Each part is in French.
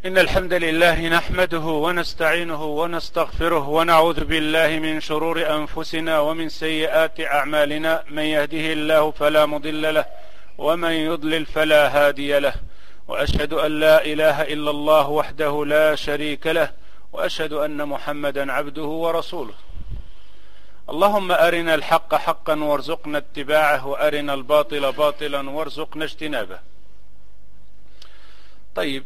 إن الحمد لله نحمده ونستعينه ونستغفره ونعوذ بالله من شرور أنفسنا ومن سيئات أعمالنا. من يهده الله فلا مضل له ومن يضلل فلا هادي له، وأشهد أن لا إله إلا الله وحده لا شريك له، وأشهد أن محمدا عبده ورسوله. اللهم أرنا الحق حقا وارزقنا اتباعه، وأرنا الباطل باطلا وارزقنا اجتنابه. طيب،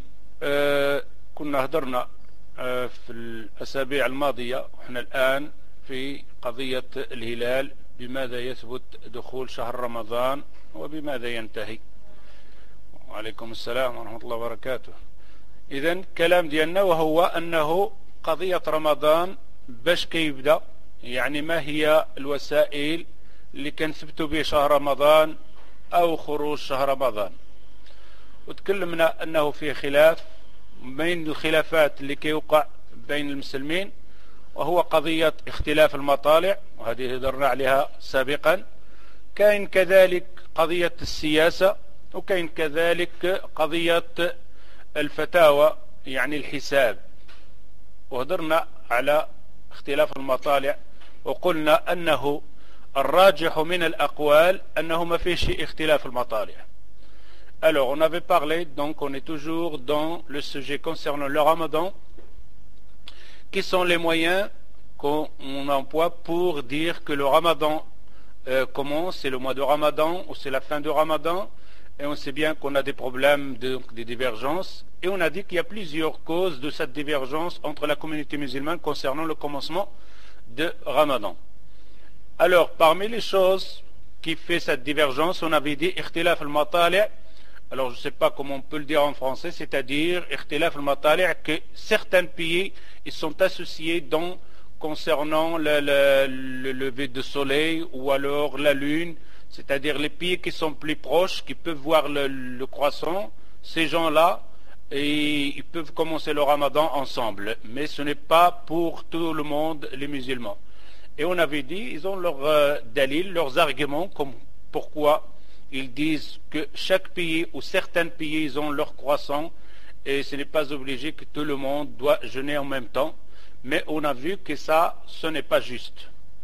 كنا هدرنا في الأسابيع الماضية وإحنا الآن في قضية الهلال، بماذا يثبت دخول شهر رمضان وبماذا ينتهي. وعليكم السلام ورحمة الله وبركاته. إذن كلام ديالنا وهو أنه قضية رمضان باش كيبدأ، يعني ما هي الوسائل اللي كنثبتوا به شهر رمضان أو خروج شهر رمضان. وتكلمنا أنه في خلاف بين الخلافات اللي كيوقع بين المسلمين، وهو قضية اختلاف المطالع، وهذه هدرنا عليها سابقا. كاين كذلك قضية السياسة، وكاين كذلك قضية الفتاوى يعني الحساب. وهدرنا على اختلاف المطالع، وقلنا أنه الراجح من الأقوال أنه ما فيش اختلاف المطالع. Alors, on avait parlé, donc on est toujours dans le sujet concernant le ramadan. Qui sont les moyens qu'on emploie pour dire que le ramadan commence, c'est le mois de ramadan ou c'est la fin de ramadan. Et on sait bien qu'on a des problèmes, des divergences. Et on a dit qu'il y a plusieurs causes de cette divergence entre la communauté musulmane concernant le commencement de ramadan. Alors, parmi les choses qui fait cette divergence, on avait dit ikhtilaf al-matali'. Alors je ne sais pas comment on peut le dire en français, c'est-à-dire ikhtilaf al-matali', que certains pays ils sont associés concernant le lever du soleil ou alors la lune, c'est-à-dire les pays qui sont plus proches, qui peuvent voir le croissant. Ces gens-là, ils peuvent commencer le ramadan ensemble, mais ce n'est pas pour tout le monde les musulmans. Et on avait dit, ils ont leurs dalil, leurs arguments, comme pourquoi ils disent que chaque pays ou certains pays ils ont leur croissant, et ce n'est pas obligé que tout le monde doit jeûner en même temps. Mais on a vu que ça, ce n'est pas juste.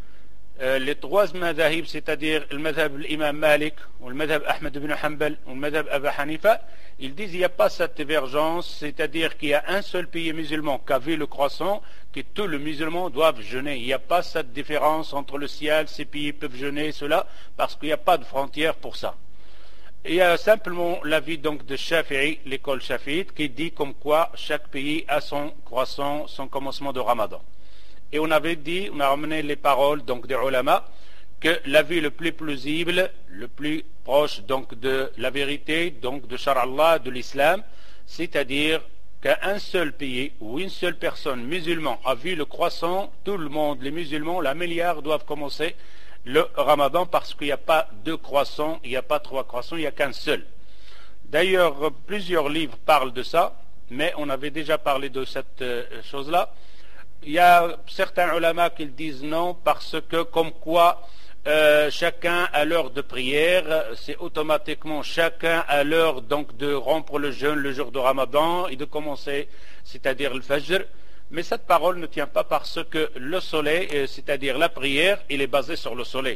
Les trois madhahib, c'est-à-dire le madhab l'imam Malik, ou le madhab Ahmed ibn Hanbal, ou le madhab Abu Hanifa, ils disent qu'il n'y a pas cette divergence, c'est-à-dire qu'il y a un seul pays musulman qui a vu le croissant, que tous les musulmans doivent jeûner. Il n'y a pas cette différence entre le ciel, ces pays peuvent jeûner, cela, parce qu'il n'y a pas de frontière pour ça. Il y a simplement l'avis donc de Shafi'i, l'école Shafi'ite, qui dit comme quoi chaque pays a son croissant, son commencement de Ramadan. Et on avait dit, on a ramené les paroles donc des ulama, que l'avis le plus plausible, le plus proche donc de la vérité, donc de Shar Allah, de l'islam, c'est-à-dire qu'un seul pays ou une seule personne musulman a vu le croissant, tout le monde, les musulmans, la milliard doivent commencer le ramadan, parce qu'il n'y a pas deux croissants, il n'y a pas trois croissants, il n'y a qu'un seul. D'ailleurs, plusieurs livres parlent de ça, mais on avait déjà parlé de cette chose-là. Il y a certains ulama qui disent non, parce que comme quoi chacun à l'heure de prière, c'est automatiquement chacun à l'heure donc de rompre le jeûne le jour de ramadan et de commencer, c'est-à-dire le fajr. Mais cette parole ne tient pas, parce que le soleil, c'est-à-dire la prière, il est basé sur le soleil.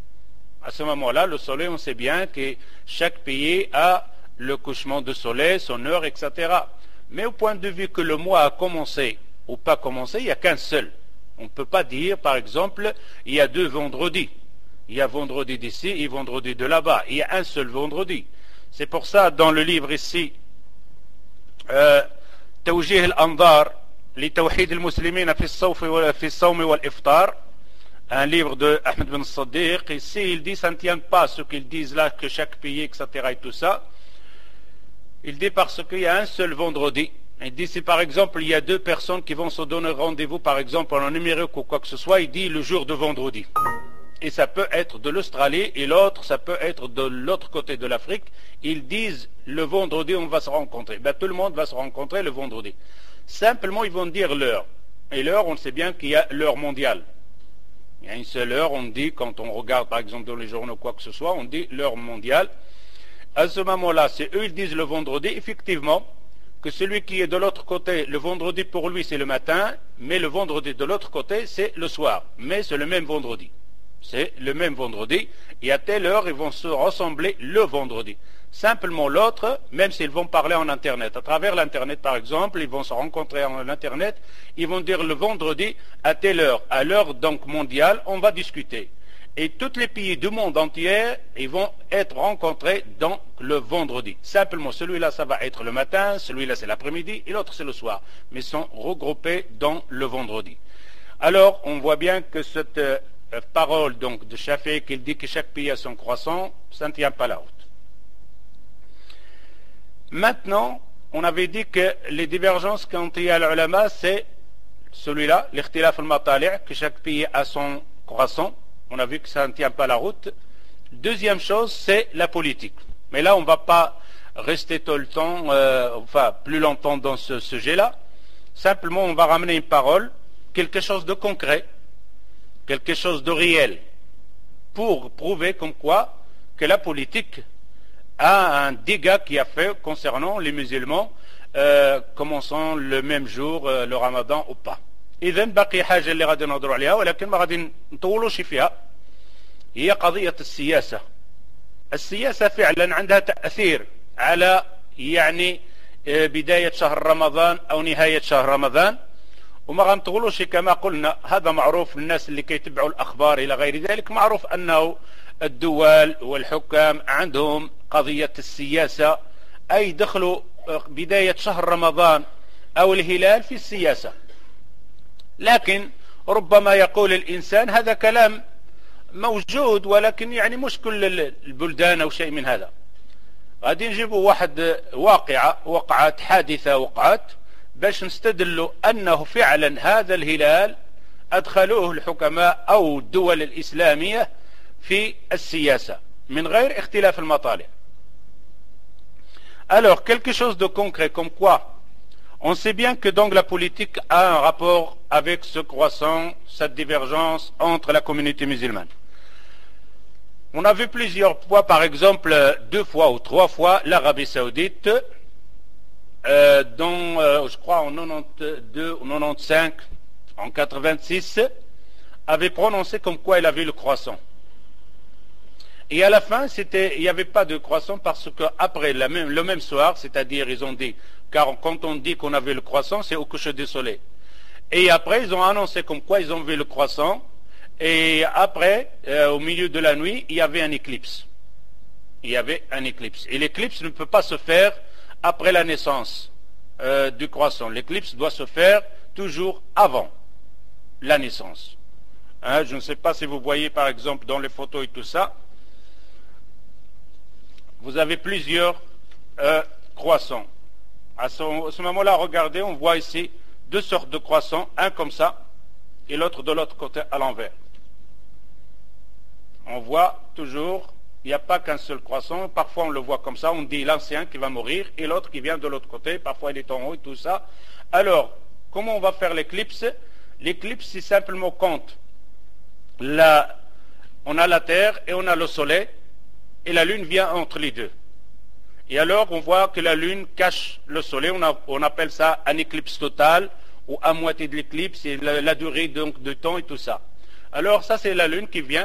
À ce moment-là, le soleil, on sait bien que chaque pays a le couchement du soleil, son heure, etc. Mais au point de vue que le mois a commencé ou pas commencé, il n'y a qu'un seul. On ne peut pas dire, par exemple, il y a deux vendredis. Il y a vendredi d'ici et vendredi de là-bas. Il y a un seul vendredi. C'est pour ça, dans le livre ici, Tawjih al-Andar, لتوحيد المسلمين في الصوم والإفطار, un livre de Ahmed bin Saddiq. Ici il dit, ça ne tient pas ce qu'ils disent là, que chaque pays, etc. et tout ça. Il dit parce qu'il y a un seul vendredi. Il dit, si par exemple il y a deux personnes qui vont se donner rendez-vous, par exemple en Amérique ou quoi que ce soit, il dit le jour de vendredi. Et ça peut être de l'Australie, et l'autre, ça peut être de l'autre côté de l'Afrique. Ils disent, le vendredi on va se rencontrer. Ben, tout le monde va se rencontrer le vendredi. Simplement, ils vont dire l'heure. Et l'heure, on sait bien qu'il y a l'heure mondiale. Il y a une seule heure, on dit, quand on regarde par exemple dans les journaux quoi que ce soit, on dit l'heure mondiale. À ce moment-là, c'est eux, ils disent le vendredi. Effectivement, que celui qui est de l'autre côté, le vendredi pour lui c'est le matin, mais le vendredi de l'autre côté c'est le soir. Mais c'est le même vendredi. C'est le même vendredi. Et à telle heure, ils vont se ressembler le vendredi. Simplement l'autre, même s'ils vont parler en Internet, à travers l'Internet par exemple, ils vont se rencontrer en Internet, ils vont dire le vendredi à telle heure, à l'heure donc mondiale, on va discuter. Et tous les pays du monde entier, ils vont être rencontrés donc le vendredi. Simplement, celui-là, ça va être le matin, celui-là, c'est l'après-midi, et l'autre, c'est le soir. Mais ils sont regroupés dans le vendredi. Alors, on voit bien que cette parole donc de Shafi'i, qu'il dit que chaque pays a son croissant, ça ne tient pas la route. Maintenant, on avait dit que les divergences quand il y a l'ulama, c'est celui-là, l'ikhtilaf al-matali', que chaque pays a son croissant. On a vu que ça ne tient pas la route. Deuxième chose, c'est la politique. Mais là, on ne va pas rester tout le temps, plus longtemps dans ce sujet-là. Simplement, on va ramener une parole, quelque chose de concret, quelque chose de réel, pour prouver comme quoi que la politique a un dégât qui a fait concernant les musulmans, commençant le même jour, le ramadan ou pas. إذن باقي حاجة اللي غادي نهضروا عليها ولكن ما غادي نطولوش فيها هي قضية السياسة. السياسة فعلا عندها تأثير على يعني بداية شهر رمضان أو نهاية شهر رمضان وما غنطولوش كما قلنا. هذا معروف للناس اللي كيتبعوا الأخبار إلى غير ذلك. معروف أنه الدول والحكام عندهم قضية السياسة أي دخلوا بداية شهر رمضان أو الهلال في السياسة. لكن ربما يقول الإنسان هذا كلام موجود ولكن يعني مش كل البلدان أو شيء من هذا. غادي نجيبوا واحد واقعة وقعت حادثة وقعت باش نستدلوا أنه فعلا هذا الهلال أدخلوه الحكماء أو الدول الإسلامية في السياسة من غير اختلاف المطالع. Alors quelque chose de concret comme quoi on sait bien que donc la politique a un rapport avec ce croissant, cette divergence entre la communauté musulmane. On a vu plusieurs fois, par exemple 2 fois ou 3 fois, l'Arabie Saoudite, dont je crois en 92 ou 95, en 86, avait prononcé comme quoi il avait le croissant. Et à la fin, il n'y avait pas de croissant parce qu'après le même soir, c'est-à-dire ils ont dit, car quand on dit qu'on avait le croissant, c'est au coucher du soleil. Et après, ils ont annoncé comme quoi ils ont vu le croissant. Et après, au milieu de la nuit, il y avait un éclipse. Il y avait un éclipse. Et l'éclipse ne peut pas se faire après la naissance du croissant. L'éclipse doit se faire toujours avant la naissance. Hein, je ne sais pas si vous voyez par exemple dans les photos et tout ça. Vous avez plusieurs croissants. À ce moment-là, regardez, on voit ici 2 sortes de croissants, un comme ça et l'autre de l'autre côté à l'envers. On voit toujours, il n'y a pas qu'un seul croissant, parfois on le voit comme ça, on dit l'ancien qui va mourir et l'autre qui vient de l'autre côté, parfois il est en haut et tout ça. Alors, comment on va faire l'éclipse? L'éclipse, c'est simplement quand on a la terre et on a le soleil et la lune vient entre les deux. Et alors on voit que la lune cache le soleil, on appelle ça un éclipse total ou à moitié de l'éclipse, et la durée donc de temps et tout ça. Alors ça c'est la lune qui vient,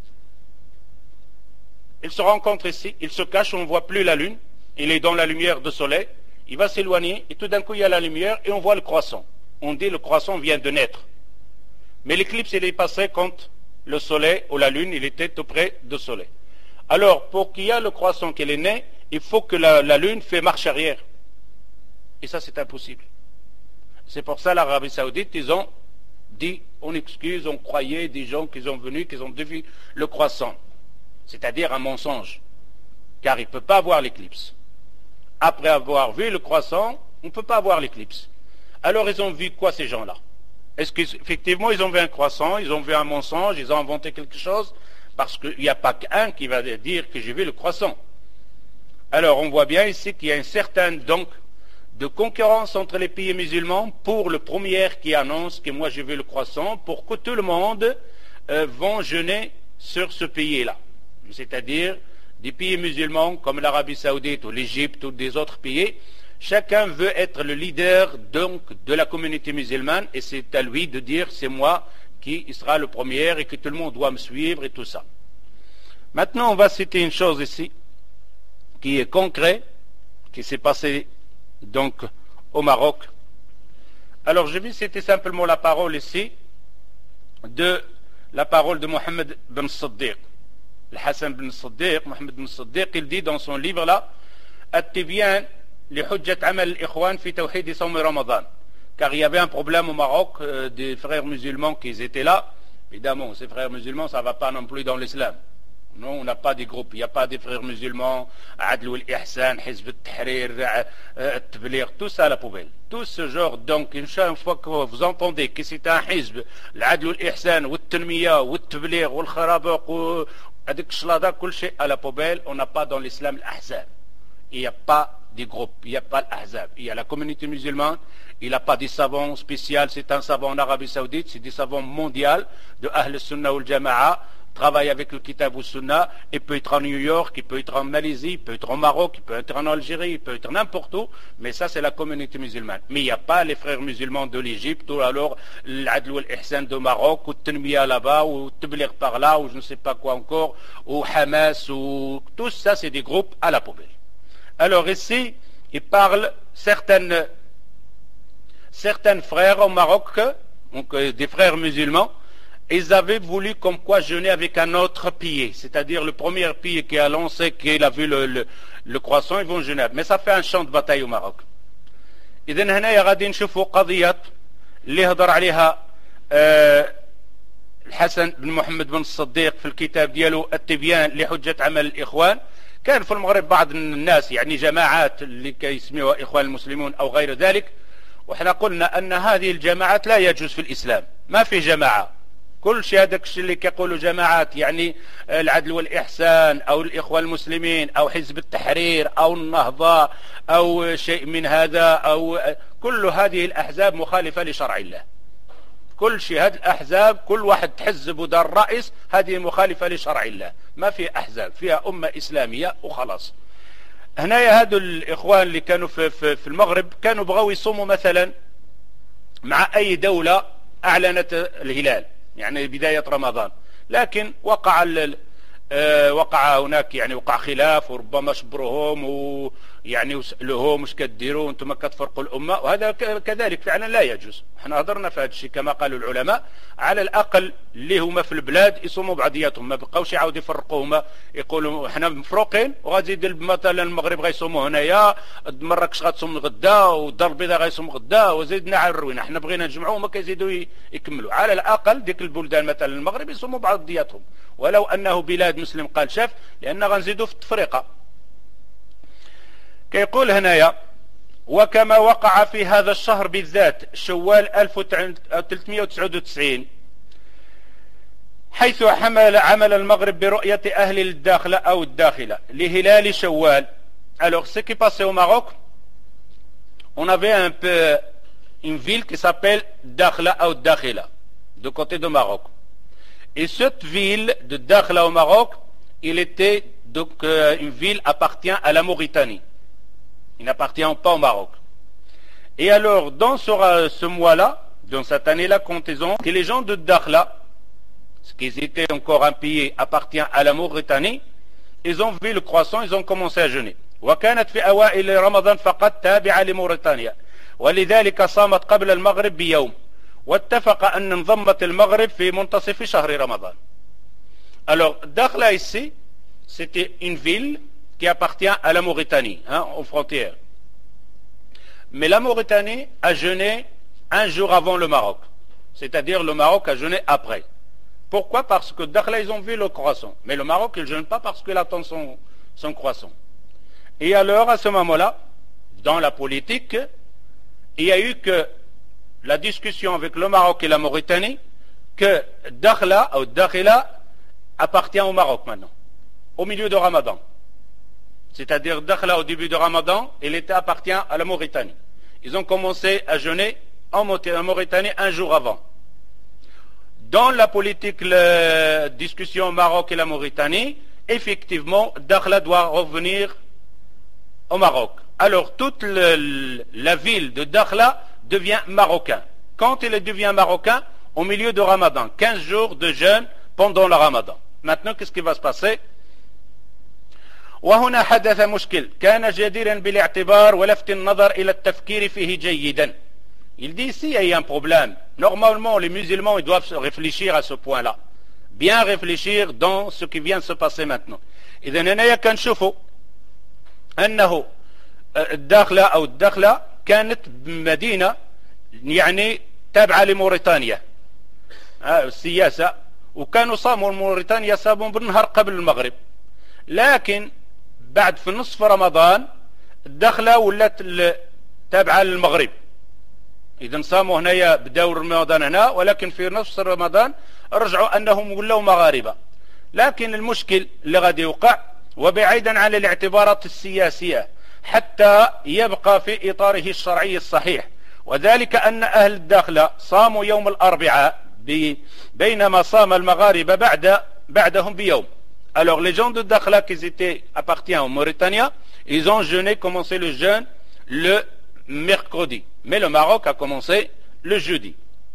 il se rencontre ici, il se cache, on ne voit plus la lune, il est dans la lumière du soleil, il va s'éloigner et tout d'un coup il y a la lumière et on voit le croissant. On dit le croissant vient de naître. Mais l'éclipse il est passé quand le soleil ou la lune il était tout près du soleil. Alors pour qu'il y ait le croissant qui est né, il faut que la lune fait marche arrière. Et ça c'est impossible. C'est pour ça l'Arabie Saoudite, ils ont dit, on excuse, on croyait des gens qui sont venus, qui ont vu le croissant. C'est-à-dire un mensonge. Car il ne peut pas avoir l'éclipse. Après avoir vu le croissant, on ne peut pas avoir l'éclipse. Alors ils ont vu quoi ces gens-là? Est-ce qu'effectivement ils ont vu un croissant, ils ont vu un mensonge, ils ont inventé quelque chose? Parce qu'il n'y a pas qu'un qui va dire que j'ai vu le croissant. Alors on voit bien ici qu'il y a une certaine donc de concurrence entre les pays musulmans pour le premier qui annonce que moi j'ai vu le croissant, pour que tout le monde vont jeûner sur ce pays-là. C'est-à-dire des pays musulmans comme l'Arabie Saoudite ou l'Égypte ou des autres pays, Chacun veut être le leader donc de la communauté musulmane et c'est à lui de dire c'est moi qui sera le premier et que tout le monde doit me suivre et tout ça. Maintenant, on va citer une chose ici qui est concrète, qui s'est passé donc au Maroc. Alors je vais citer simplement la parole ici de Mohammed ben Siddiq. Le Hassan ben Siddiq, Mohammed ben Siddiq, il dit dans son livre là, At-Tibyan li hujjat amal al-ikhwan fi tawhid sawm Ramadan. Car il y avait un problème au Maroc des frères musulmans qui étaient là. Évidemment, ces frères musulmans, ça ne va pas non plus dans l'islam. Non, on n'a pas des groupes, il n'y a pas des frères musulmans, Adl al-Ihsan, Hizb al-Tahrir, At-Tabligh, tout ça à la poubelle. Tout ce genre, donc, une fois que vous entendez que c'est un Hizb, l'Adl al-Ihsan, At-Tanmiya, At-Tabligh, Al-Kharabaq, Adik Shlada, tout ça à la poubelle, on n'a pas dans l'islam l'Ahzab. Il n'y a pas des groupes, il n'y a pas l'Ahzab. Il y a la communauté musulmane, il n'a pas des savants spéciaux, c'est un savant en Arabie Saoudite, c'est des savants mondiaux de Ahl Sunnah ou Jama'a, travaille avec le Kitab ou Sunna, il peut être en New York, il peut être en Malaisie, il peut être au Maroc, il peut être en Algérie, il peut être n'importe où, mais ça c'est la communauté musulmane. Mais il n'y a pas les frères musulmans de l'Égypte, ou alors l'Adl ou l'Ihsan de Maroc, ou Tanmiya là-bas, ou Tabligh par là, ou je ne sais pas quoi encore, ou Hamas, ou tout ça c'est des groupes à la poubelle. Alors ici, il parle certaines frères au Maroc, donc des frères musulmans, ils avaient voulu comme quoi jeûner avec un autre pilier, c'est-à-dire le premier pilier qui a lancé, qui a vu le croissant, ils vont jeûner. Mais ça fait un champ de bataille au Maroc. إذن هنا غادي نشوفوا قضية اللي هضر عليها الحسن بن محمد بن الصديق في الكتاب ديالو التبيان لحجة عمل الإخوان. كان في المغرب بعض الناس يعني جماعات اللي كيسميوها إخوان المسلمون أو غير ذلك، وإحنا قلنا أن هذه الجماعات لا يجوز في الإسلام، ما في جماعة. كل شيء هذاك الشيء اللي كيقولوا جماعات يعني العدل والإحسان أو الإخوان المسلمين أو حزب التحرير أو النهضة أو شيء من هذا أو كل هذه الأحزاب مخالفة لشرع الله. كل شيء هذه الأحزاب كل واحد تحزب ودار رئيس هذه مخالفة لشرع الله، ما في أحزاب، فيها أمة إسلامية وخلاص. هنايا هادو الإخوان اللي كانوا في المغرب كانوا بغاو يصوموا مثلا مع أي دولة أعلنت الهلال يعني بداية رمضان، لكن وقع هناك يعني وقع خلاف وربما شبروهم ويعني وسألوهم واش كديروا انتم كتفرقوا الأمة، وهذا كذلك فعلا لا يجوز. احنا هضرنا في هذا الشيء كما قالوا العلماء، على الأقل اللي هما في البلاد يصوموا بعضياتهم، ما بقاوش يعاودوا يفرقوهما يقولوا احنا مفروقين وغادي يدير مثلا المغرب غيصوموا هنايا، مراكش غتصوم غدا والدار البيضاء غيصوم غدا وزيدنا على الروينه، احنا بغينا نجمعوهم ما كيزيدوا يكملوا. على الأقل ديك البلدان مثلا المغرب يصوموا بعضياتهم، ولو أنه بلاد مسلم قال شاف، لأن غنزيدوا في التفرقة. كيقول هنايا وكما وقع في هذا الشهر بالذات شوال 1399 حيث عمل المغرب برؤية أهل الداخلة أو الداخلة لهلال شوال. Alors ce qui passait au Maroc, on avait un peu une ville qui s'appelle Dakhla ou Dakhila du côté du Maroc. Et cette ville de Dakhla au Maroc, il était donc une ville appartient à la Mauritanie. Il n'appartient pas au Maroc. Et alors, dans ce mois-là, dans cette année-là, comptez-en que les gens de Dakhla, ce qui était encore un pays appartient à la Mauritanie, ils ont vu le croissant, ils ont commencé à jeûner. وكانت في أوائل رمضان فقط تابعة لموريتانيا ولذلك صامت قبل المغرب بيوم واتفق أن انضمت المغرب في منتصف شهر رمضان. Alors, Dakhla ici, c'était une ville qui appartient à la Mauritanie, aux frontières. Mais la Mauritanie a jeûné un jour avant le Maroc. C'est-à-dire le Maroc a jeûné après. Pourquoi? Parce que Dakhla, ils ont vu le croissant. Mais le Maroc, il ne jeûne pas parce qu'il attend son croissant. Et alors, à ce moment-là, dans la politique, il y a eu que la discussion avec le Maroc et la Mauritanie, que Dakhla ou Dakhila appartient au Maroc maintenant, au milieu de Ramadan. C'est-à-dire Dakhla au début de Ramadan, il appartient à la Mauritanie. Ils ont commencé à jeûner en Mauritanie un jour avant. Dans la politique, la discussion Maroc et la Mauritanie, effectivement, Dakhla doit revenir au Maroc. alors toute la ville de Dakhla devient marocain. Quand il devient marocain, au milieu de Ramadan, 15 jours de jeûne pendant le Ramadan. Maintenant, qu'est-ce qui va se passer? وهنا حدث مشكل كان جديرا بالاعتبار ولفت النظر إلى التفكير فيه جيدا. Il dit ici, il y a un problème. Normalement, les musulmans ils doivent réfléchir à ce point-là. Bien réfléchir dans ce qui vient de se passer maintenant. إذا هنا كنشوفوا أنه الداخلة أو الدخلة كانت مدينة يعني تابعة لموريتانيا السياسة وكانوا صاموا موريتانيا صاموا بالنهار قبل المغرب لكن بعد في نصف رمضان الدخلة ولات تابعة للمغرب إذا صاموا هنايا بداوا رمضان هنا ولكن في نصف رمضان رجعوا أنهم ولاوا مغاربة لكن المشكل اللي غادي يوقع وبعيدا عن الاعتبارات السياسية حتى يبقى في إطاره الشرعي الصحيح وذلك أن أهل الداخلة صاموا يوم الأربعاء بينما صام المغاربة بعدهم بيوم. Alors les gens de Dakhla qui étaient appartiennent au Mauritanie, ils ont jeûné, commencé le jeûne le mercredi. Mais le Maroc a commencé le jeudi.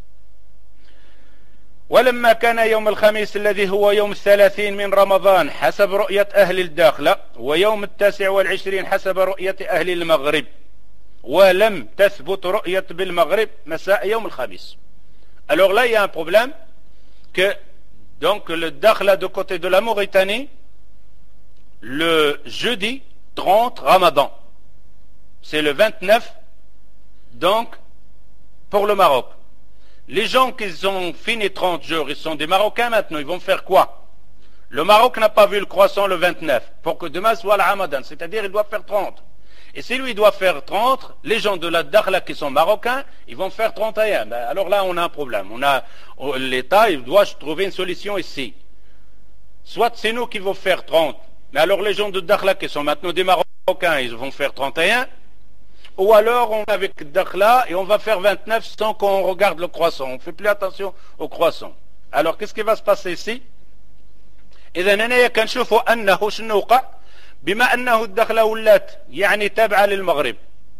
ولما كان يوم الخميس الذي هو يوم 30 من رمضان حسب رؤية أهل الداخلة ويوم 29 حسب رؤية أهل المغرب ولم تثبت رؤية بالمغرب مساء يوم الخميس. Alors là il y a un problème que donc le Dakhla de côté de la Mauritanie le jeudi 30 Ramadan c'est le 29 donc pour le Maroc. Les gens qui ont fini 30 jours, ils sont des Marocains maintenant, ils vont faire quoi? Le Maroc n'a pas vu le croissant le 29 pour que demain soit le Ramadan, c'est-à-dire il doit faire 30. Et si lui doit faire 30, les gens de la Dakhla qui sont marocains, ils vont faire 31. Ben, alors là, on a un problème. L'État, il doit trouver une solution ici. Soit c'est nous qui vont faire 30, mais alors les gens de Dakhla qui sont maintenant des Marocains, ils vont faire 31. Ou alors on est avec Dakhla et on va faire 29 sans qu'on regarde le croissant. On ne fait plus attention au croissant. Alors qu'est-ce qui va se passer ici? إذا هنا كنشوفوا أنه شنو وقع بما أنه الدخلة ولات يعني تابعة للمغرب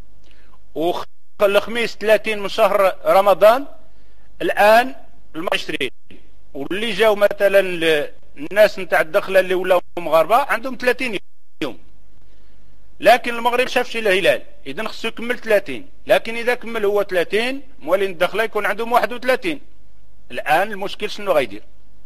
والخميس 30 من شهر رمضان الآن 20 واللي جاو مثلا الناس نتاع الدخلة اللي ولاو مغاربة عندهم 30 يوم لكن المغرب شافش الهلال إذا خصو يكمل 30 لكن إذا كمل هو 30 موالين الدخلة يكون عندهم 31 الآن المشكل شنو غيدير؟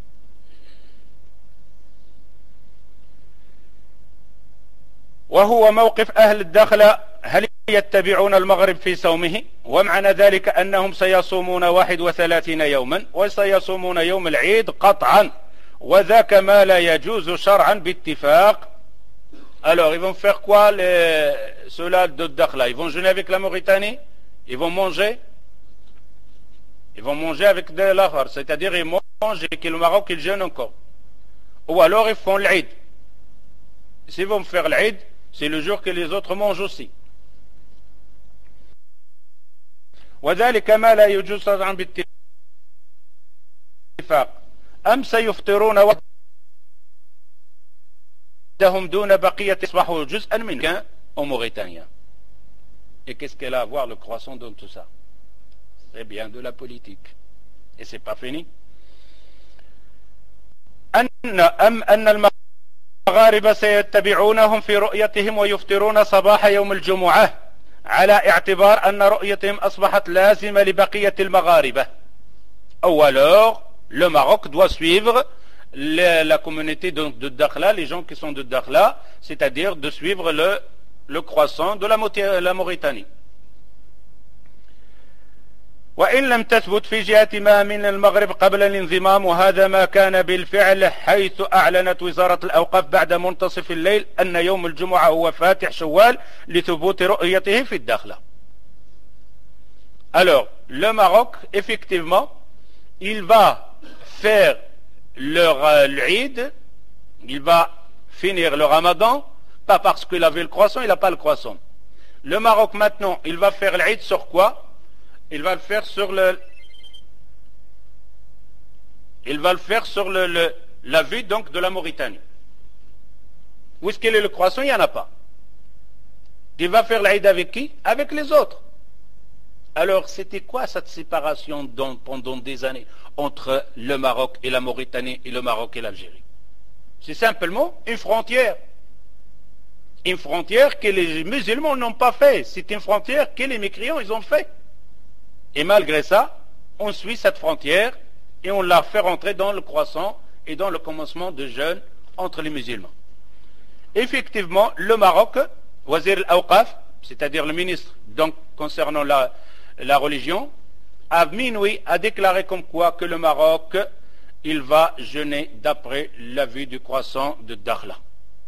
وهو موقف أهل الداخلة هل يتبعون المغرب في صومه ومعنى ذلك أنهم سيصومون 31 يوما وسيصومون يوم العيد قطعا وذاك ما لا يجوز شرعا باتفاق. Alors ils vont faire quoi ceux-là de Dakhla? Ils vont jeûner avec la Mauritanie? Ils vont manger? Ils vont manger avec de l'afar, c'est-à-dire ils mangent et que le Maroc ils jeûnent encore. Ou alors ils font l'Eid. S'ils vont faire l'Eid, c'est le jour que les autres mangent aussi. وذلك ما لا يجوز شرعا باتفاق أم سيفطرون وحدهم دون بقية يصبحوا جزءا من au Mauritanie. Et qu'est-ce qu'elle a à voir le croissant dans tout ça? C'est bien de la politique. Et c'est pas fini. أن المغاربة سيتبعونهم في رؤيتهم ويفطرون صباح يوم الجمعة على اعتبار أن رؤيتهم أصبحت لازمة لبقية المغاربة. Ou alors, le Maroc doit suivre la communauté de Dakhla, les gens qui sont de Dakhla, c'est-à-dire de suivre le croissant de la Mauritanie. وإن لم تثبت في جهة ما من المغرب قبل الانضمام وهذا ما كان بالفعل حيث أعلنت وزارة الأوقاف بعد منتصف الليل أن يوم الجمعة هو فاتح شوال لثبوت رؤيته في الداخلة. Alors, le Maroc, effectivement, il va faire l'Eid, il va finir le Ramadan, pas parce qu'il avait le croissant, il n'a pas le croissant. Le Maroc maintenant, il va faire l'Eid sur quoi? Il va le faire sur la vue donc de la Mauritanie. Où est-ce qu'il est le croissant? Il n'y en a pas. Tu vas faire l'Aïd avec qui? Avec les autres. Alors, c'était quoi cette séparation pendant des années entre le Maroc et la Mauritanie et le Maroc et l'Algérie? C'est simplement une frontière. Une frontière que les musulmans n'ont pas fait. C'est une frontière que les mécréants ils ont fait. Et malgré ça, on suit cette frontière et on la fait rentrer dans le croissant et dans le commencement de jeûne entre les musulmans. Effectivement, le Maroc, Wazir al-Awqaf, c'est-à-dire le ministre donc concernant la religion, à minuit a déclaré comme quoi que le Maroc, il va jeûner d'après la vue du croissant de Dakhla.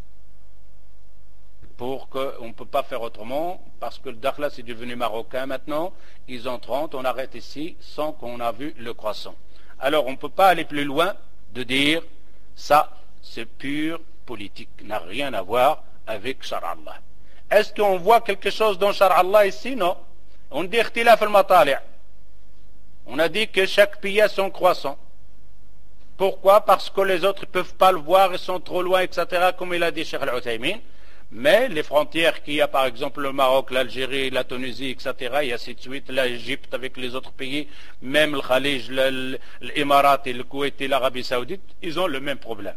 Pour qu'on ne peut pas faire autrement, parce que le Dakhla c'est devenu marocain maintenant, ils ont 30, on arrête ici sans qu'on a vu le croissant. Alors on ne peut pas aller plus loin de dire ça c'est pure politique, n'a rien à voir avec Shar Allah. Est-ce qu'on voit quelque chose dans Shar Allah ici? Non. On dit ikhtilaf al-matali'. On a dit que chaque pays a son croissant. Pourquoi? Parce que les autres ne peuvent pas le voir, ils sont trop loin, etc., comme il a dit Cheikh Al-Uthaymin. Mais les frontières qu'il y a, par exemple, le Maroc, l'Algérie, la Tunisie, etc., et ainsi de suite, l'Égypte avec les autres pays, même le Khalij, l'Émirat et le Koweït et l'Arabie Saoudite, ils ont le même problème.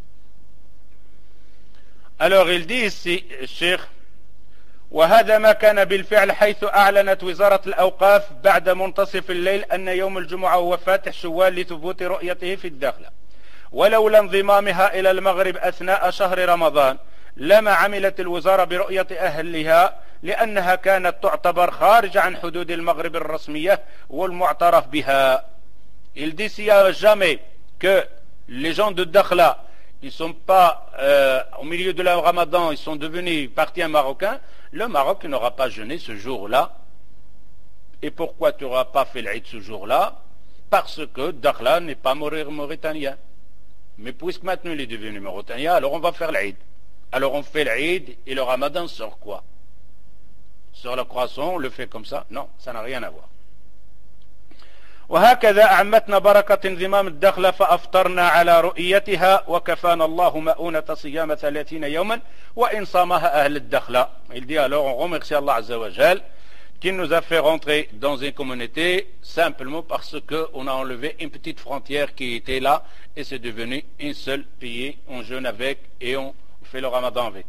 Alors il dit ici, Cheikh, وهذا ما كان بالفعل حيث أعلنت وزارة الأوقاف بعد منتصف الليل أن يوم الجمعة هو فاتح شوال لثبوت رؤيته في الداخلة ولولا انضمامها إلى المغرب أثناء شهر رمضان لما عملت الوزارة برؤية أهلها لأنها كانت تعتبر خارج عن حدود المغرب الرسمية والمعترف بها. Il dit s'il n'y a jamais que les gens de Dakhla ils ne sont pas au milieu de la Ramadan, ils sont devenus partis marocains, le Maroc n'aura pas jeûné ce jour-là. Et pourquoi tu n'auras pas fait l'Aïd ce jour-là? Parce que Dakhla n'est pas mauritanien. Mais puisque maintenant il est devenu mauritanien, alors on va faire l'Aïd. Alors on fait l'Aïd et le Ramadan sur quoi? Sur le croissant, on le fait comme ça? Non, ça n'a rien à voir. وهكذا أعمتنا بركة انضمام الدخلة فأفطرنا على رؤيتها وكفانا الله مؤونة صيام 30 يوما وإن صامها أهل الدخلة. Il dit alors on remercie Allah Azza wa Jal qui nous a fait rentrer dans une communauté simplement parce qu'on a enlevé une petite frontière qui était là et c'est devenu un seul pays, on jeûne avec et on fait le Ramadan avec.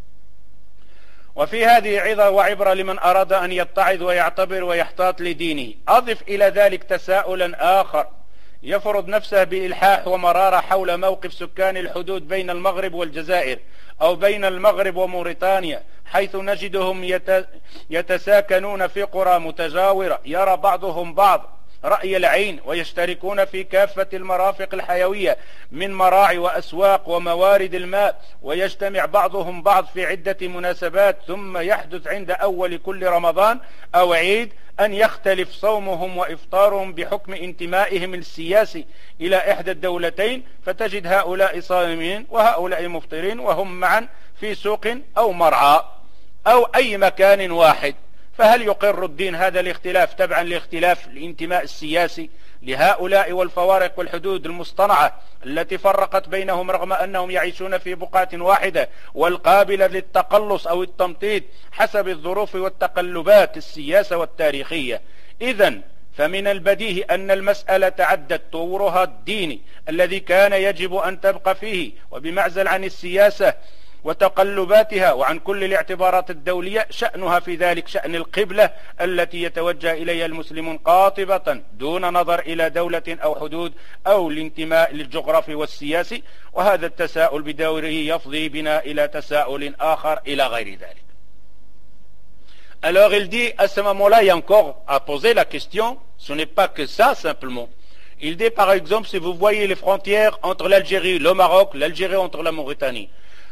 وفي هذه عظة وعبرة لمن أراد أن يتعظ ويعتبر ويحتاط لدينه. أضف إلى ذلك تساؤلا آخر يفرض نفسه بإلحاح ومرارة حول موقف سكان الحدود بين المغرب والجزائر أو بين المغرب وموريتانيا حيث نجدهم يتساكنون في قرى متجاورة يرى بعضهم بعض رأي العين ويشتركون في كافة المرافق الحيوية من مراعي وأسواق وموارد الماء ويجتمع بعضهم بعض في عدة مناسبات ثم يحدث عند أول كل رمضان أو عيد أن يختلف صومهم وإفطارهم بحكم انتمائهم السياسي إلى إحدى الدولتين فتجد هؤلاء صائمين وهؤلاء مفطرين وهم معا في سوق أو مرعى أو أي مكان واحد. فهل يقر الدين هذا الاختلاف تبعا لاختلاف الانتماء السياسي لهؤلاء والفوارق والحدود المصطنعة التي فرقت بينهم رغم أنهم يعيشون في بقعة واحدة والقابلة للتقلص أو التمطيط حسب الظروف والتقلبات السياسة والتاريخية؟ إذن فمن البديهي أن المسألة تعدت طورها الديني الذي كان يجب أن تبقى فيه وبمعزل عن السياسة وتقلباتها وعن كل الاعتبارات الدولية شأنها في ذلك شأن القبلة التي يتوجه إليها المسلمون قاطبة دون نظر إلى دولة أو حدود أو الانتماء للجغرافي والسياسي وهذا التساؤل بدوره يفضي بنا إلى تساؤل آخر إلى غير ذلك. Alors il dit à ce moment-là il y a encore à poser la question, ce n'est pas que ça simplement. Il dit par exemple si vous voyez les frontières entre l'Algérie, le Maroc, l'Algérie entre la Mauritanie.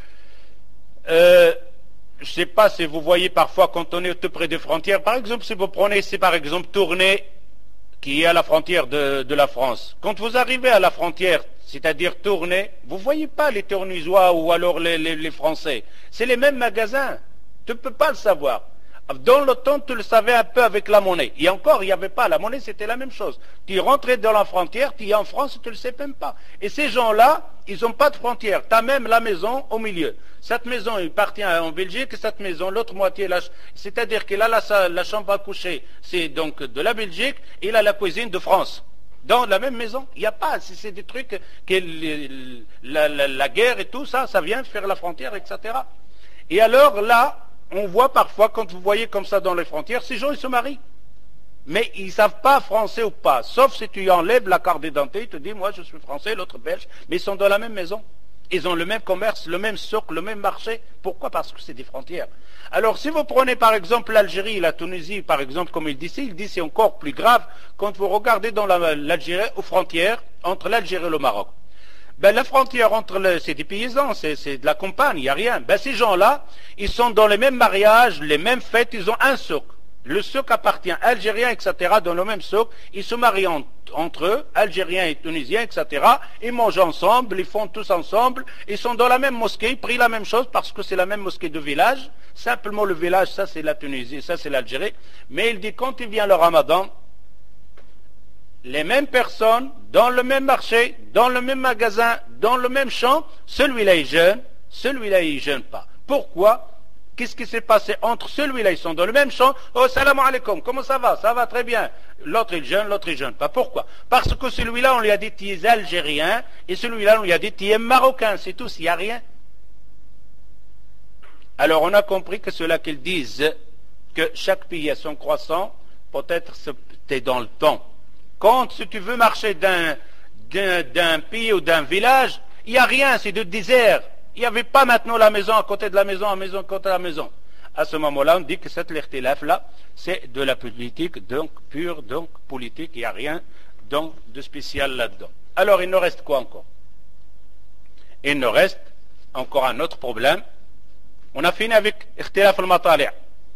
Je ne sais pas si vous voyez parfois quand on est tout près des frontières, par exemple si vous prenez ici par exemple Tournai qui est à la frontière de la France, quand vous arrivez à la frontière, c'est-à-dire Tournai, vous ne voyez pas les Tournisois ou alors les Français, c'est les mêmes magasins, tu ne peux pas le savoir. Dans le temps, tu le savais un peu avec la monnaie. Et encore, il n'y avait pas. La monnaie, c'était la même chose. Tu rentrais dans la frontière, tu es en France, tu ne le sais même pas. Et ces gens-là, ils n'ont pas de frontière. Tu as même la maison au milieu. Cette maison, il appartient en Belgique, cette maison, l'autre moitié, c'est-à-dire qu'il a la chambre à coucher, c'est donc de la Belgique, et il a la cuisine de France. Dans la même maison, il n'y a pas. C'est des trucs que la guerre et tout ça, ça vient faire la frontière, etc. Et alors là, on voit parfois, quand vous voyez comme ça dans les frontières, ces gens, ils se marient. Mais ils ne savent pas français ou pas. Sauf si tu enlèves la carte d'identité, ils te disent, moi je suis français, l'autre belge, mais ils sont dans la même maison. Ils ont le même commerce, le même socle, le même marché. Pourquoi? Parce que c'est des frontières. Alors si vous prenez par exemple l'Algérie, la Tunisie, par exemple, comme il dit c'est encore plus grave quand vous regardez dans l'Algérie, aux frontières entre l'Algérie et le Maroc. Ben, la frontière entre c'est des paysans, c'est de la campagne, il n'y a rien. Ben, ces gens-là, ils sont dans les mêmes mariages, les mêmes fêtes, ils ont un souk. Le souk appartient à Algériens, etc., dans le même souk. Ils se marient entre eux, Algériens et Tunisiens, etc. Ils mangent ensemble, ils font tous ensemble. Ils sont dans la même mosquée, ils prient la même chose parce que c'est la même mosquée de village. Simplement le village, ça c'est la Tunisie, ça c'est l'Algérie. Mais il dit quand il vient le Ramadan, les mêmes personnes, dans le même marché, dans le même magasin, dans le même champ, celui-là il jeûne, celui-là il jeûne pas. Pourquoi? Qu'est-ce qui s'est passé entre celui-là, ils sont dans le même champ, oh salam alaikum, comment ça va? Ça va très bien. L'autre il jeûne pas. Pourquoi? Parce que celui-là on lui a dit tu es algérien, et celui-là on lui a dit tu es marocain, c'est tout, s'il n'y a rien. Alors on a compris que ceux-là qu'ils disent que chaque pays a son croissant, peut-être c'était dans le temps. Quand si tu veux marcher d'un pays ou d'un village, il n'y a rien, c'est de désert. Il n'y avait pas maintenant la maison à côté de la maison, la maison à côté de la maison. À ce moment-là, on dit que cette ikhtilaf-là, c'est de la politique, donc pure, donc politique, il n'y a rien donc de spécial là-dedans. Alors il nous reste quoi encore? Il nous reste encore un autre problème. On a fini avec ikhtilaf al-matali',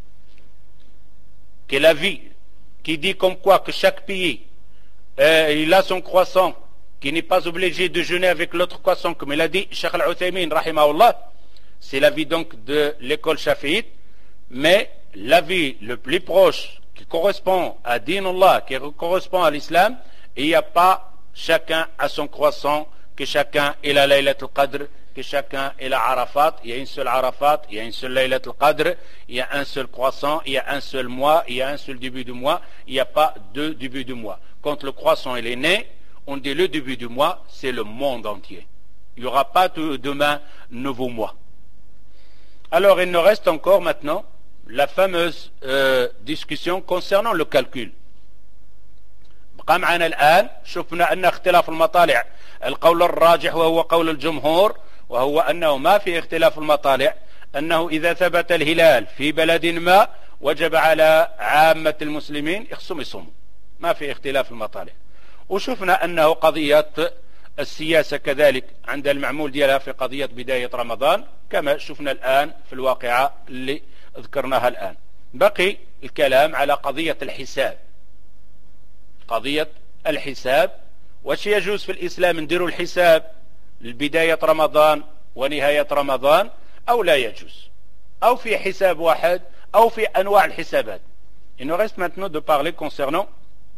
qui est l'avis qui dit comme quoi que chaque pays il a son croissant qui n'est pas obligé de jeûner avec l'autre croissant, comme il a dit Cheikh Al-Uthaymin rahimahullah. C'est l'avis donc de l'école shafiite, mais l'avis le plus proche qui correspond à Dinullah, qui correspond à l'islam, il n'y a pas chacun à son croissant, que chacun est la Laylat al-Qadr, que chacun est la Arafat, il y a une seule Arafat, il y a une seule Laylat al-Qadr, il y a un seul croissant, il y a un seul mois, il y a un seul début de mois, il n'y a pas deux débuts de mois. Quand le croissant il est né, on dit le début du mois, c'est le monde entier. Il n'y aura pas demain nouveau mois. Alors il nous reste encore maintenant la fameuse discussion concernant le calcul. بقى معنا الآن شفنا أن اختلاف المطالع القول الراجح وهو قول الجمهور وهو أنه ما في اختلاف المطالع أنه إذا ثبت الهلال في بلد ما وجب على عامة المسلمين يخصم يصوموا ما في اختلاف المطالع. وشفنا أنه قضية السياسة كذلك عند المعمول ديالها في قضية بداية رمضان كما شفنا الآن في الواقعة اللي ذكرناها الآن. بقي الكلام على قضية الحساب. قضية الحساب واش يجوز في الإسلام نديروا الحساب لبداية رمضان ونهاية رمضان أو لا يجوز أو في حساب واحد أو في أنواع الحسابات. Il nous reste maintenant de parler concernant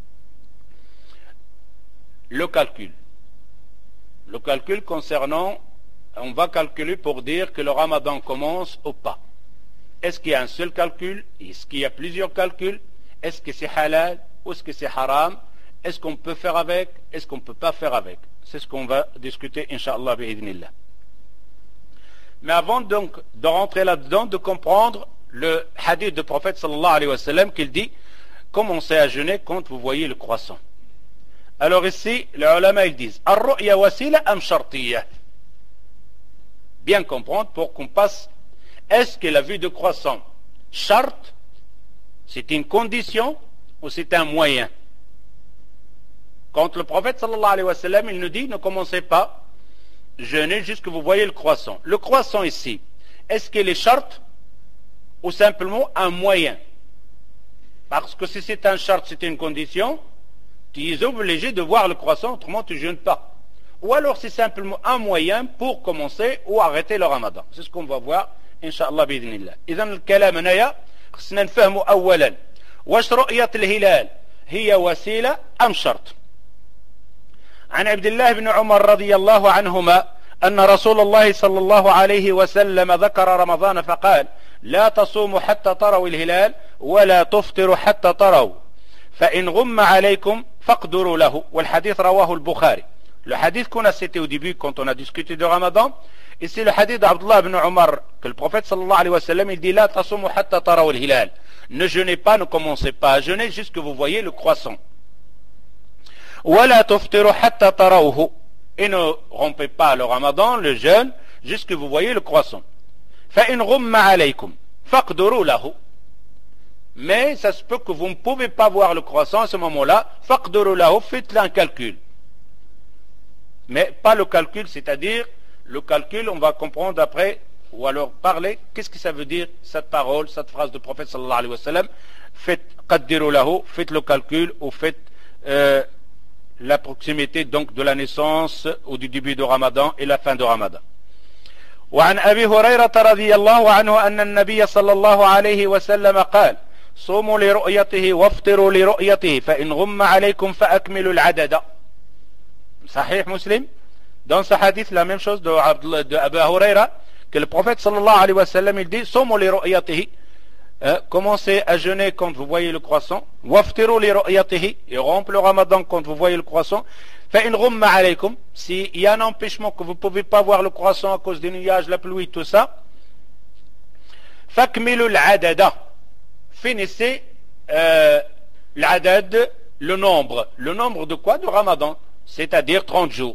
le calcul. Le calcul concernant, on va calculer pour dire que le Ramadan commence ou pas. Est-ce qu'il y a un seul calcul? Est-ce qu'il y a plusieurs calculs? Est-ce que c'est halal ou est-ce que c'est haram? Est-ce qu'on peut faire avec? Est-ce qu'on ne peut pas faire avec? C'est ce qu'on va discuter, Inch'Allah, bi'idhnillah. Mais avant donc de rentrer là-dedans, de comprendre le hadith du prophète sallallahu alayhi wa sallam qu'il dit commencez à jeûner quand vous voyez le croissant. Alors ici, les ulama ils disent ar-ru'ya wasila am shartiyya. Bien comprendre pour qu'on passe. Est-ce que la vue de croissant charte, c'est une condition ou c'est un moyen? Quand le prophète sallallahu alayhi wa sallam il nous dit ne commencez pas jeûner jusqu'à vous voyez le croissant. Le croissant ici, est-ce qu'il est charte ou simplement un moyen? Parce que si c'est un charte, c'est une condition, tu es obligé de voir le croissant, autrement tu ne jeûnes pas. Ou alors c'est simplement un moyen pour commencer ou arrêter le ramadan. C'est ce qu'on va voir, Inch'Allah, bidnillah. إذن الكلام هنايا خصنا نفهموا أولا واش رؤية الهلال هي وسيلة أم شرط. عن عبد الله بن عمر رضي الله عنهما أن رسول الله صلى الله عليه وسلم ذكر رمضان فقال لا تصوموا حتى تروا الهلال ولا تفطروا حتى تروا فإن غم عليكم فاقدروا له. والحديث رواه البخاري. Le hadith qu'on a cité au début quand on a discuté de Ramadan, et c'est le hadith d'Abdullah ibn Omar que le prophète sallallahu alayhi wa sallam il dit la tasumu hatta taraw al-hilal. Ne jeûnez pas, ne commencez pas à jeûner jusque vous voyez le croissant. Wala tuftiru hatta tarawhu. Et ne rompez pas le Ramadan, le jeûne, jusque vous voyez le croissant. Fa in ghumma alaykum faqduru lahu. Mais ça se peut que vous ne pouvez pas voir le croissant à ce moment-là. Faqduru lahu, faites un calcul. Mais pas le calcul, c'est-à-dire le calcul, on va comprendre après, ou alors parler, qu'est-ce que ça veut dire cette parole, cette phrase du prophète sallallahu alayhi wa sallam. Faites qaddiru lahu, faites le calcul, ou faites la proximité donc de la naissance ou du début de Ramadan et la fin de Ramadan. وعن أبي هريرة رضي الله عنه أن النبي صلى الله عليه وسلم قال صوموا لرؤيته وافطروا لرؤيته فإن غم عليكم فأكملوا العدد. Sahih Muslim, dans ce hadith, la même chose de Abu Huraira, que le prophète sallallahu alayhi wa sallam, il dit, Somo li ru'yatihi, commencez à jeûner quand vous voyez le croissant, waftiru li ru'yatihi, et rompez le ramadan quand vous voyez le croissant, fa in ghumma alaykum, s'il y a un empêchement que vous ne pouvez pas voir le croissant à cause des nuages, la pluie, tout ça, fakmilu l'adada, finissez l'adad, le nombre de quoi? De ramadan. C'est-à-dire 30 jours.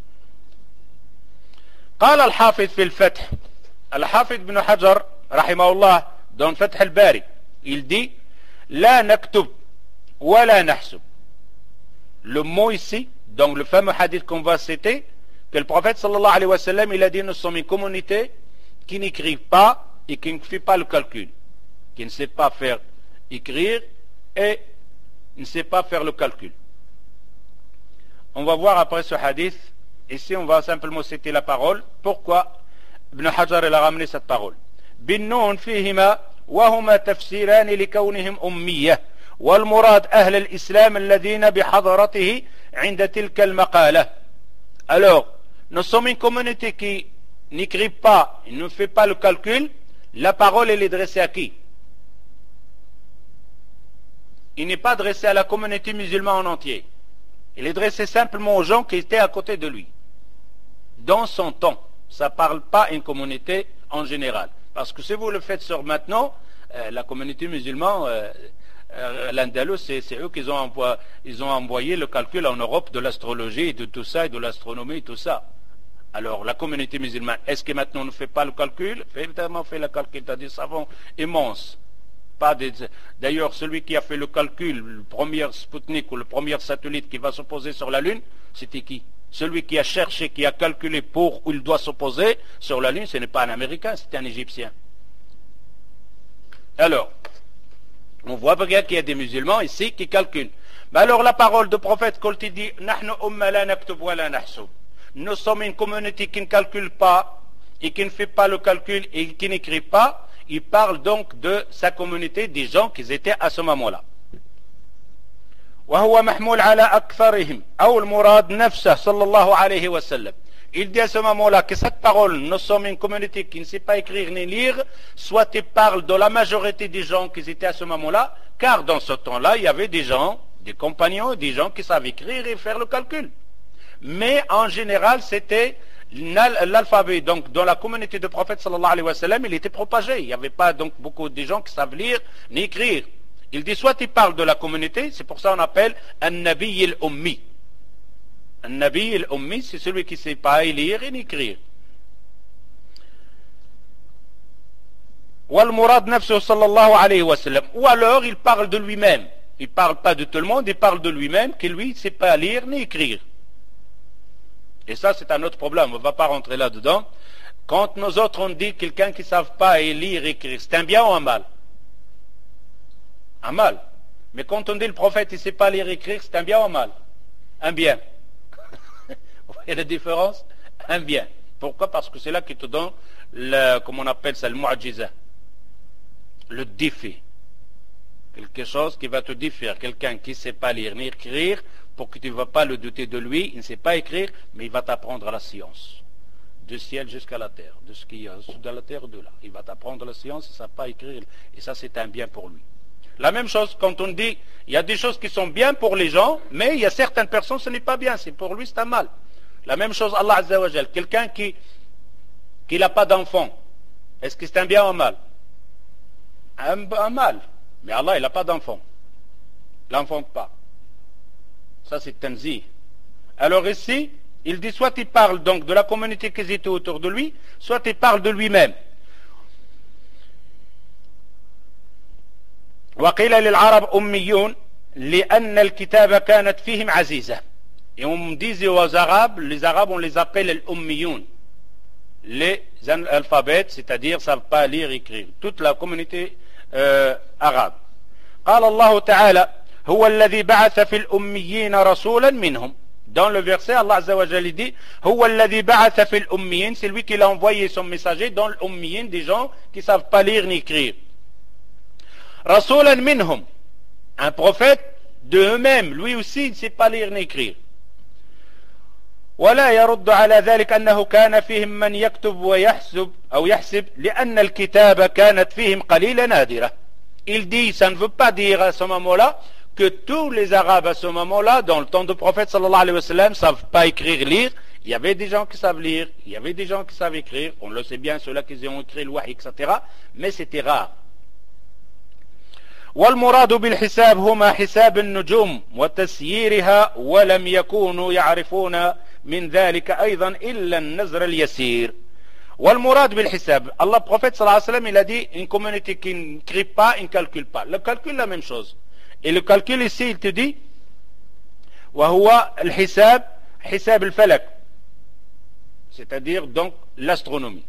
قال الحافظ في الفتح الحافظ بن حجر رحمه الله dans فتح الباري il dit لا نكتب ولا نحسب. Le mot ici dans le fameux hadith qu'on va citer que le prophète sallallahu alayhi wa sallam il a dit nous sommes une communauté qui n'écrive pas et qui ne fait pas le calcul, qui ne sait pas faire écrire et ne sait pas faire le calcul. On va voir après ce hadith. Ici, on va simplement citer la parole. Pourquoi Ibn Hajar a ramené cette parole? بالنون فيهما وهما تفسيران لكونهم أمية والمراد أهل الإسلام الذين بحضرته عند تلك المقالة. Alors, nous sommes une communauté qui n'écrit pas, ne fait pas le calcul. La parole, elle est dressée à qui? Il n'est pas dressé à la communauté musulmane en entier. Il est dressé simplement aux gens qui étaient à côté de lui. Dans son temps. Ça ne parle pas à une communauté en général. Parce que si vous le faites sur maintenant, la communauté musulmane, l'Andalous, c'est eux qui ont envoyé le calcul en Europe de l'astrologie et de tout ça, et de l'astronomie et tout ça. Alors, la communauté musulmane, est-ce que maintenant on ne fait pas le calcul? Évidemment, fait le calcul, c'est des savants immenses. D'ailleurs, celui qui a fait le calcul, le premier Sputnik ou le premier satellite qui va se poser sur la Lune, c'était qui? Celui qui a cherché, qui a calculé pour où il doit se poser sur la Lune, ce n'est pas un Américain, c'est un Égyptien. Alors, on voit bien qu'il y a des musulmans ici qui calculent. Mais alors la parole du prophète quand il dit Nahnu umma la naktub wa la nahsub. Nous sommes une communauté qui ne calcule pas et qui ne fait pas le calcul et qui n'écrit pas. Il parle donc de sa communauté, des gens qui étaient à ce moment-là. وهو محمول على أكثرهم أو المراد نفسه صلى الله عليه وسلم. Il dit à ce moment-là que cette parole, nous sommes une communauté qui ne sait pas écrire ni lire, soit il parle de la majorité des gens qui étaient à ce moment-là, car dans ce temps-là, il y avait des gens, des compagnons, des gens qui savaient écrire et faire le calcul. Mais en général, c'était l'alphabet. Donc, dans la communauté du prophète sallallahu alayhi wa sallam, il était propagé. Il n'y avait pas donc beaucoup de gens qui savent lire ni écrire. Il dit soit il parle de la communauté, c'est pour ça qu'on appelle un nabi al-ummi. Un nabi al-ummi, c'est celui qui ne sait pas lire et ni écrire. Wal-murad nafsu sallallahu alayhi wa sallam. Ou alors il parle de lui-même. Il ne parle pas de tout le monde, il parle de lui-même, qui lui ne sait pas lire ni écrire. Et ça, c'est un autre problème, on ne va pas rentrer là-dedans. Quand nous autres, on dit quelqu'un qui ne savent pas lire et écrire, c'est un bien ou un mal? Un mal. Mais quand on dit le prophète, il ne sait pas lire et écrire, c'est un bien ou un mal? Un bien. Vous voyez la différence? Un bien. Pourquoi? Parce que c'est là qui te donne, comme on appelle ça, le mu'ajiza. Le défi. quelque chose qui va te différer. Quelqu'un qui ne sait pas lire ni écrire, pour que tu ne vas pas le douter de lui, il ne sait pas écrire, mais il va t'apprendre la science. Du ciel jusqu'à la terre, de ce qu'il y a de la terre de là. Il va t'apprendre la science, il ne sait pas écrire, et ça c'est un bien pour lui. La même chose quand on dit, il y a des choses qui sont bien pour les gens, mais il y a certaines personnes, ce n'est pas bien, c'est pour lui c'est un mal. La même chose, Allah Azza wa Jal, quelqu'un qui n'a pas d'enfant, est-ce que c'est un bien ou un mal? Un mal. Mais Allah, il n'a pas d'enfant. L'enfant pas. Ça, c'est tanzih. Alors ici, il dit, soit il parle donc de la communauté qui était autour de lui, soit il parle de lui-même. وقيل للعرب أميون لأن الكتابة كانت فيهم عزيزة. Et on disait aux Arabes, les Arabes on les appelle les Ummiyoun, les alphabètes, c'est-à-dire ne savent pas lire et écrire. Toute la communauté arabe. قال الله تعالى هو الذي بعث في الأميين رسولا منهم. Dans le verset, Allah Azza wa Jalla dit هو الذي بعث في الأميين, c'est lui qui a envoyé son messager dans l'Ummiyin, des gens qui ne savent pas lire ni écrire. رسولا منهم, un prophète de eux-mêmes, lui aussi il ne sait pas lire ni écrire. ولا يرد على ذلك أنه كان فيهم من يكتب ويحسب أو يحسب لأن الكتابة كانت فيهم قليلة نادرة. Il dit, ça ne veut pas dire à ce moment-là que tous les Arabes à ce moment-là, dans le temps du prophète sallallahu alayhi wa sallam, ne savent pas écrire, lire. Il y avait des gens qui savent lire, il y avait des gens qui savent écrire, on le sait bien, ceux-là qui ont écrit le wahy, etc. Mais c'était rare. والمراد بالحساب هما حساب النجوم وتسييرها ولم يكونوا يعرفون من ذلك أيضا إلا النزر اليسير. والمراد بالحساب, Allah prophète sallallahu alayhi wa sallam, il a dit une communauté qui n'écrit pas, il ne calcule pas. Le calcul, la même chose. Et le calcul ici, il te dit وهو الحساب حساب الفلك, c'est-à-dire donc l'astronomie.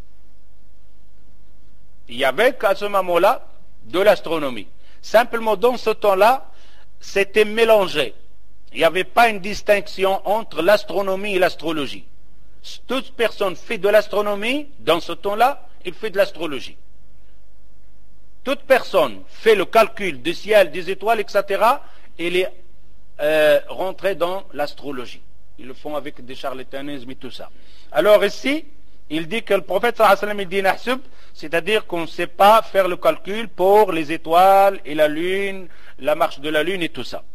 Il y avait qu'à ce moment-là de l'astronomie. Simplement, dans ce temps-là, c'était mélangé. Il n'y avait pas une distinction entre l'astronomie et l'astrologie. Toute personne fait de l'astronomie, dans ce temps-là, il fait de l'astrologie. Toute personne fait le calcul du ciel, des étoiles, etc., il est rentré dans l'astrologie. Ils le font avec des charlatanismes et tout ça. Alors ici, il dit que le prophète sallallahu alayhi wa sallam, il dit nahsub, c'est-à-dire qu'on ne sait pas faire le calcul pour les étoiles et la lune, la marche de la lune et tout ça.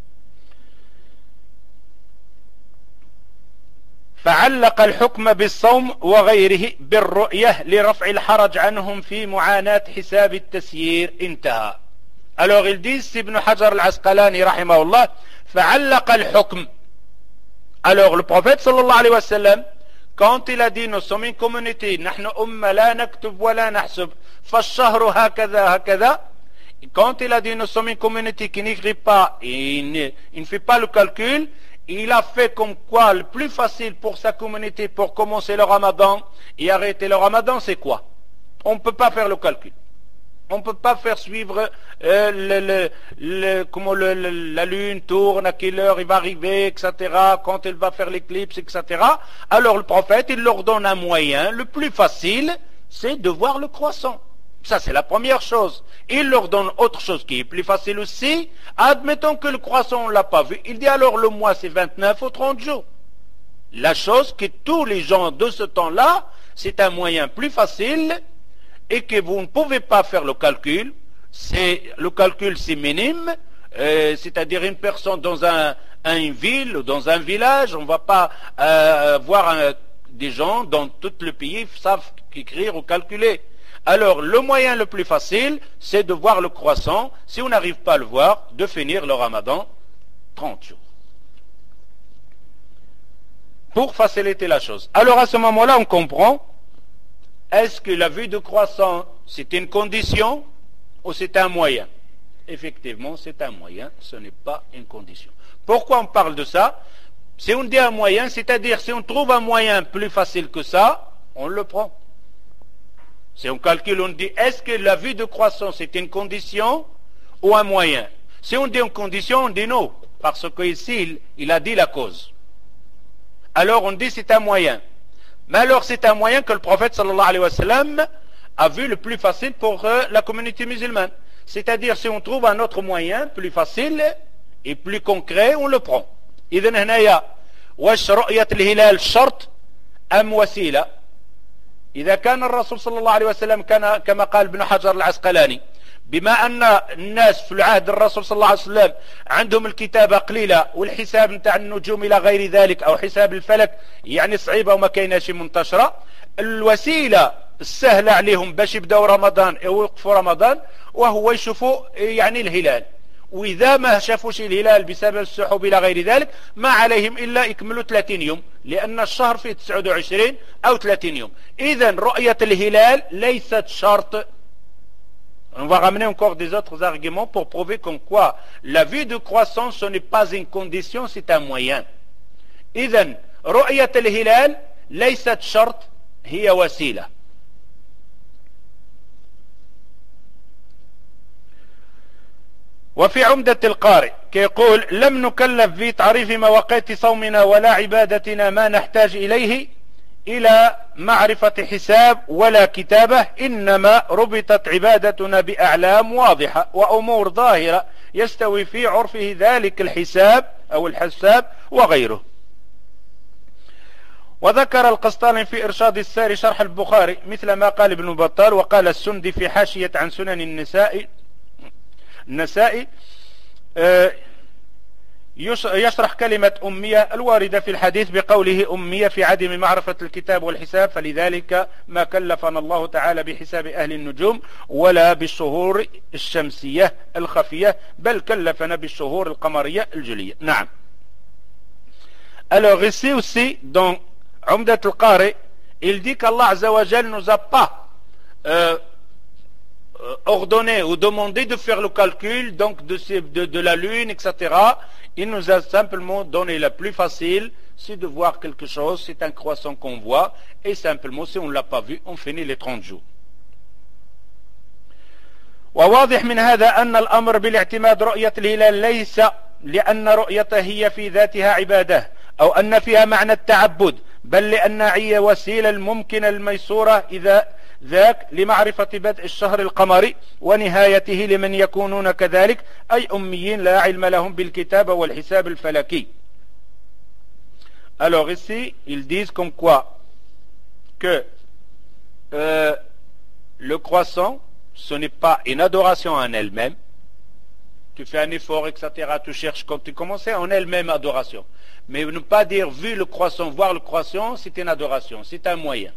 فعلق الحكم بالصوم وغيره بالرؤية لرفع الحرج عنهم في معاناة حساب التسيير. انتهى. Alors ils disent, Ibn Hajar al-Asqalani rahimahullah, فعلق الحكم. Alors le prophète sallallahu alayhi wa sallam, quand il a dit nous sommes une communauté, نحن أمة لا نكتب ولا نحسب فالشهر هكذا هكذا, quand il a dit nous sommes une communauté qui n'écrit pas et il ne fait pas le calcul, il a fait comme quoi le plus facile pour sa communauté pour commencer le ramadan et arrêter le ramadan, c'est quoi? On ne peut pas faire le calcul. On ne peut pas faire suivre comment la lune tourne, à quelle heure il va arriver, etc., quand il va faire l'éclipse, etc. Alors le prophète, il leur donne un moyen. Le plus facile, c'est de voir le croissant. Ça, c'est la première chose. Il leur donne autre chose qui est plus facile aussi. Admettons que le croissant, on ne l'a pas vu. Il dit alors le mois, c'est 29 ou 30 jours. La chose que tous les gens de ce temps-là, c'est un moyen plus facile et que vous ne pouvez pas faire le calcul. Le calcul, c'est minime. C'est-à-dire une personne dans une ville ou dans un village, on ne va pas voir des gens dans tout le pays qui savent écrire ou calculer. Alors, le moyen le plus facile, c'est de voir le croissant. Si on n'arrive pas à le voir, de finir le ramadan 30 jours. Pour faciliter la chose. Alors, à ce moment-là, on comprend, est-ce que la vue de croissant, c'est une condition ou c'est un moyen? Effectivement, c'est un moyen, ce n'est pas une condition. Pourquoi on parle de ça? Si on dit un moyen, c'est-à-dire si on trouve un moyen plus facile que ça, on le prend. Si on calcule, on dit, est-ce que la vue de croissance est une condition ou un moyen? Si on dit une condition, on dit non, parce qu'ici, il a dit la cause. Alors on dit c'est un moyen. Mais alors c'est un moyen que le prophète sallallahu alayhi wa sallam a vu le plus facile pour la communauté musulmane. C'est-à-dire, si on trouve un autre moyen plus facile et plus concret, on le prend. إذن هنايا واش رؤية الهلال شرط أم وسيلة؟ إذا كان الرسول صلى الله عليه وسلم كان كما قال ابن حجر العسقلاني، بما أن الناس في العهد الرسول صلى الله عليه وسلم عندهم الكتابة قليلة والحساب نتاع النجوم إلى غير ذلك أو حساب الفلك يعني صعيبة وما كايناش منتشرة، الوسيلة السهلة عليهم باش يبداو رمضان أو يوقفوا رمضان وهو يشوفوا يعني الهلال، وإذا ما شافوش الهلال بسبب السحب إلى غير ذلك ما عليهم إلا يكملوا 30 يوم، لأن الشهر فيه 29 أو 30 يوم. إذن رؤية الهلال ليست شرط. On va ramener encore des autres arguments pour prouver comme quoi la vue de croissance ce n'est pas une condition, c'est un moyen. إذن رؤية الهلال ليست شرط، هي وسيلة. وفي عمدة القارئ كيقول: لم نكلف في تعريف مواقيت صومنا ولا عبادتنا ما نحتاج إليه إلى معرفة حساب ولا كتابة، إنما ربطت عبادتنا بأعلام واضحة وأمور ظاهرة يستوي في عرفه ذلك الحساب أو الحساب وغيره. وذكر القسطلاني في إرشاد الساري شرح البخاري مثل ما قال ابن بطال، وقال السندي في حاشية عن سنن النسائي يشرح كلمة أمية الواردة في الحديث بقوله أمية في عدم معرفة الكتاب والحساب، فلذلك ما كلفنا الله تعالى بحساب أهل النجوم ولا بالشهور الشمسية الخفية، بل كلفنا بالشهور القمرية الجلية. نعم. Alors ici aussi dans Umdat al-Qari, il dit qu'Allah Azza wa Jal nous a pas ordonné ou demandé de faire le calcul donc de la lune, etc. Il nous a simplement donné la plus facile, c'est de voir quelque chose, c'est un croissant qu'on voit, et simplement si on ne l'a pas vu, on finit les 30 jours. وواضح من هذا أن الأمر بالاعتماد رؤية الهلال ليس لأن رؤيته هي في ذاتها عبادة أو أن فيها معنى التعبد، بل لأنها هي وسيلة الممكنة الميسورة إذا ذاك لمعرفة بدء الشهر القمري ونهايته لمن يكونون كذلك، أي أميين لا علم لهم بالكتابة والحساب الفلكي. Alors ici, ils disent comme quoi que le croissant, ce n'est pas une adoration en elle-même. Tu fais un effort, etc. Tu cherches quand tu commences en elle-même adoration. Mais ne pas dire vu le croissant, voir le croissant, c'est une adoration, c'est un moyen.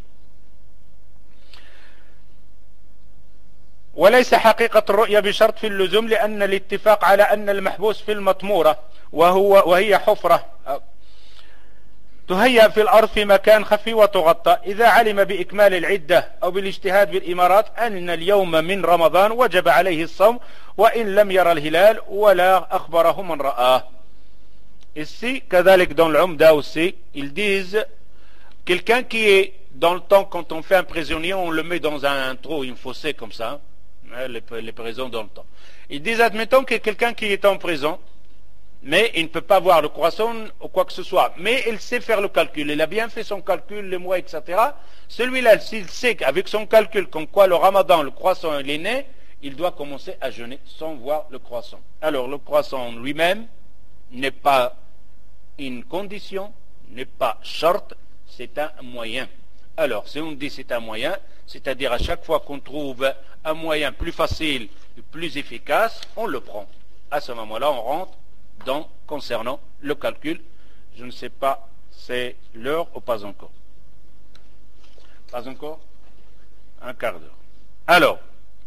وليس حقيقة الرؤية بشرط في اللزوم، لأن الاتفاق على أن المحبوس في المطمورة وهي حفرة تهيأ في الأرض في مكان خفي وتغطى، إذا علم بإكمال العدة أو بالاجتهاد بالإمارات أن اليوم من رمضان وجب عليه الصوم وإن لم يرى الهلال ولا أخبره من رآه. Ici, كذلك dans l'Umda aussi, ils disent quelqu'un qui est dans le temps, quand on fait un prisonnier, on le met dans un trou, une fossée comme ça, les prisons dans le temps. Ils disent, admettons que quelqu'un qui est en prison, mais il ne peut pas voir le croissant ou quoi que ce soit, mais il sait faire le calcul, il a bien fait son calcul, les mois, etc. Celui-là, s'il sait qu'avec son calcul, comme quoi le ramadan, le croissant, il est né, il doit commencer à jeûner sans voir le croissant. Alors, le croissant lui-même n'est pas une condition, n'est pas short, c'est un moyen. Alors, si on dit c'est un moyen, c'est-à-dire à chaque fois qu'on trouve un moyen plus facile, plus efficace, on le prend. À ce moment-là, on rentre dans, concernant le calcul. Je ne sais pas, c'est l'heure ou pas encore? Pas encore? Un quart d'heure. Alors,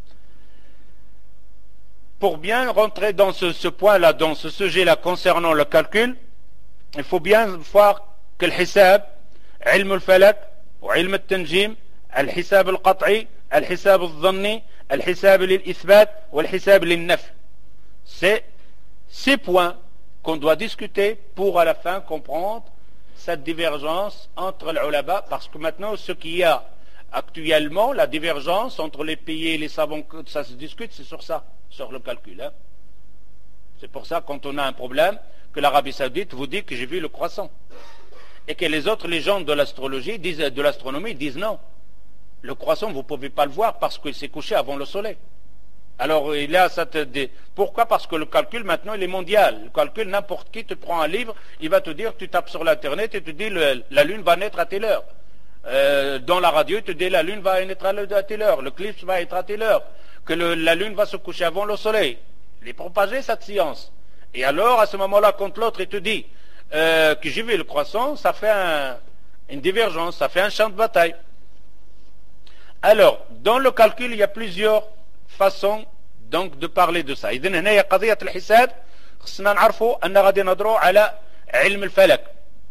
pour bien rentrer dans ce point-là, dans ce sujet-là concernant le calcul, il faut bien voir que le hisab, ilm al-falak, وعلم التنجيم، الحساب القطعي، الحساب الظني، الحساب للإثبات والحساب للنفي. C'est ces points qu'on doit discuter pour à la fin comprendre cette divergence entre les ulama, parce que maintenant ce qu'il y a actuellement, la divergence entre les pays et les savants, ça se discute, c'est sur ça, sur le calcul. Hein. C'est pour ça quand on a un problème, que l'Arabie Saoudite vous dit que j'ai vu le croissant. Et que les autres légendes de l'astrologie, de l'astronomie, disent non. Le croissant, vous ne pouvez pas le voir parce qu'il s'est couché avant le soleil. Alors il a cette... Pourquoi? Parce que le calcul maintenant il est mondial. Le calcul, n'importe qui te prend un livre, il va te dire, tu tapes sur l'internet et tu dis la lune va naître à telle heure. Dans la radio, il te dit la lune va naître à telle heure, le clip va être à telle heure, que la lune va se coucher avant le soleil. Il est propagé cette science. Et alors à ce moment-là, quand l'autre il te dit que j'ai vu le croissant, ça fait une divergence, ça fait un champ de bataille. Alors, dans le calcul, il y a plusieurs façons donc de parler de ça. إذن هنا قضية الحساب خصنا نعرفوا أن غادي نهضروا على علم الفلك.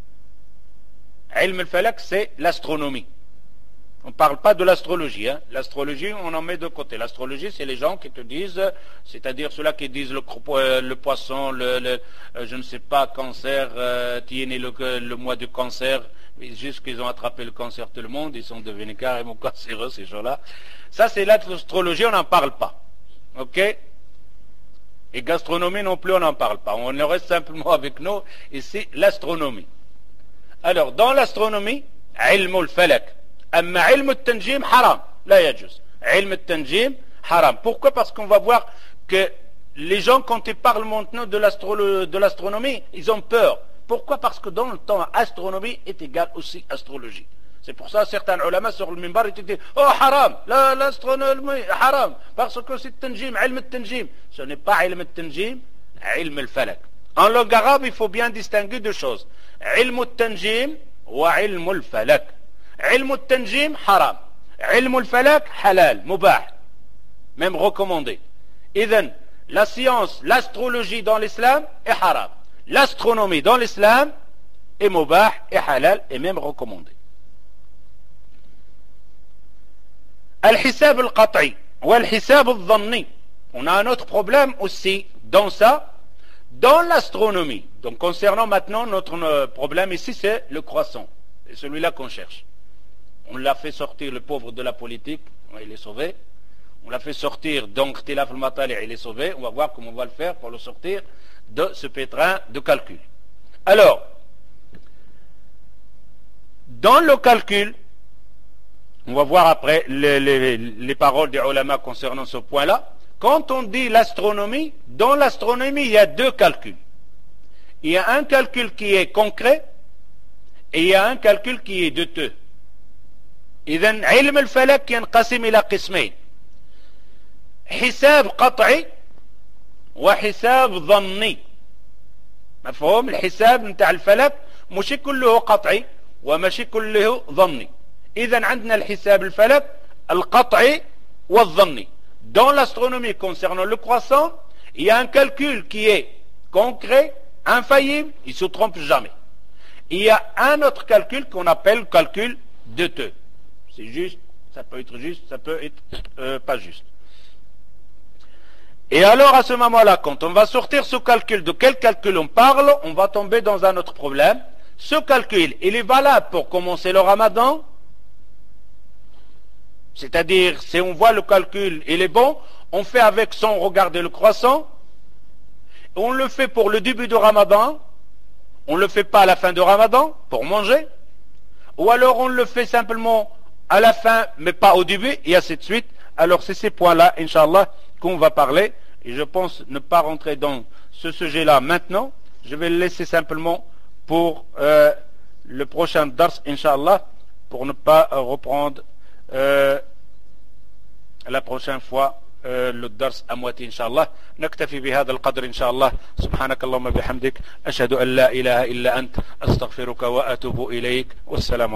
علم الفلك, c'est l'astronomie. On ne parle pas de l'astrologie. Hein. L'astrologie, on en met de côté. L'astrologie, c'est les gens qui te disent, c'est-à-dire ceux-là qui disent le poisson, je ne sais pas, cancer, qui est né le mois du cancer, juste qu'ils ont attrapé le cancer tout le monde, ils sont devenus carrément cancéreux, ces gens-là. Ça, c'est l'astrologie, on n'en parle pas. Ok? Et gastronomie non plus, on n'en parle pas. On reste simplement avec nous, ici, l'astronomie. Alors, dans l'astronomie, علم الفلك. أما علم التنجيم حرام لا يجوز. علم التنجيم حرام. Pourquoi? Parce qu'on va voir que les gens, quand ils parlent maintenant de l'astronomie, ils ont peur. Pourquoi? Parce que dans le temps, astronomie est égale aussi astrologie. C'est pour ça certains ulama sur le minbar, ils disent, oh haram, l'astronomie haram, parce que c'est tanjim, ilm al-tanjim. Ce n'est pas ilm al-tanjim, ilm al-falak. En langue arabe, il faut bien distinguer deux choses. Ilm al-tanjim wa ilm al-falak. Ilm al-tanjim haram. Ilm al-falak halal, mubah. Même recommandé. Idhan, la science, l'astrologie dans l'islam est haram. L'astronomie dans l'islam est mubah, est halal, et même recommandé. Al-hisab al-qat'i ou al-hisab al-dhanni. On a un autre problème aussi dans ça, dans l'astronomie. Donc concernant maintenant notre problème ici, c'est le croissant. C'est celui-là qu'on cherche. On l'a fait sortir, le pauvre de la politique, il est sauvé. On l'a fait sortir, donc Tilaf al-Matali, il est sauvé. On va voir comment on va le faire pour le sortir de ce pétrin de calcul. Alors, dans le calcul, on va voir après les paroles des ulama concernant ce point-là. Quand on dit l'astronomie, dans l'astronomie, il y a deux calculs. Il y a un calcul qui est concret et il y a un calcul qui est douteux. إذن علم الفلك ينقسم إلى قسمين. حساب قطعي وحساب ظني. مفهوم؟ الحساب نتاع الفلك مش كله قطعي ومش كله ظني. إذن عندنا الحساب الفلك القطعي والظني. Dans l'astronomie concernant le croissant, il y a un calcul qui est concret, infaillible, il ne se trompe jamais. Il y a un autre calcul qu'on appelle calcul douteux. C'est juste, ça peut être juste, ça peut être pas juste. Et alors à ce moment-là, quand on va sortir ce calcul, de quel calcul on parle, on va tomber dans un autre problème. Ce calcul, il est valable pour commencer le ramadan. C'est-à-dire, si on voit le calcul, il est bon, on fait avec sans regarder le croissant. On le fait pour le début du ramadan. On ne le fait pas à la fin du ramadan, pour manger. Ou alors on le fait simplement à la fin, mais pas au début, et ainsi de suite. Alors c'est ces points-là, Inch'Allah, qu'on va parler. Et je pense ne pas rentrer dans ce sujet-là maintenant. Je vais le laisser simplement pour le prochain dars, Inch'Allah, pour ne pas reprendre la prochaine fois le dars à moitié, Inch'Allah. نكتفي بهذا القدر إن شاء الله. سبحانك اللهم بحمدك أشهد أن لا إله إلا أنت أستغفرك وأتوب إليك والسلام